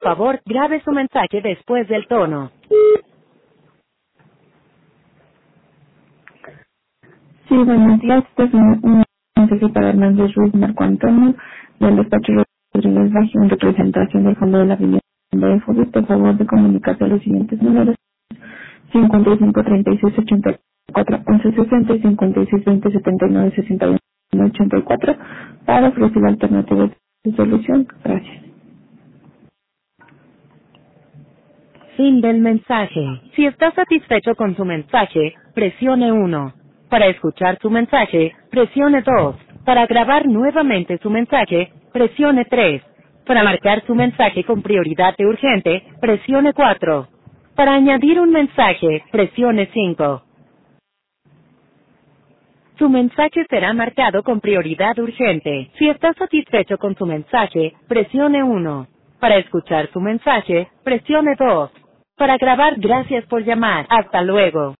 Por favor, grabe su mensaje después del tono. Sí, buenos días. Este es un mensaje para Hernández Ruiz Marco Antonio, del despacho Rodríguez Bajo, en representación del Fondo de la Vivienda de FOBIS. Por favor, de comunicarse a los siguientes números: 55 36 84 11 60 y 56 20 79 61 84 para ofrecer alternativas de solución. Gracias. Fin del mensaje. Si está satisfecho con su mensaje, presione 1. Para escuchar su mensaje, presione 2. Para grabar nuevamente su mensaje, presione 3. Para marcar su mensaje con prioridad de urgente, presione 4. Para añadir un mensaje, presione 5. Su mensaje será marcado con prioridad urgente. Si está satisfecho con su mensaje, presione 1. Para escuchar su mensaje, presione 2. Para grabar, gracias por llamar. Hasta luego.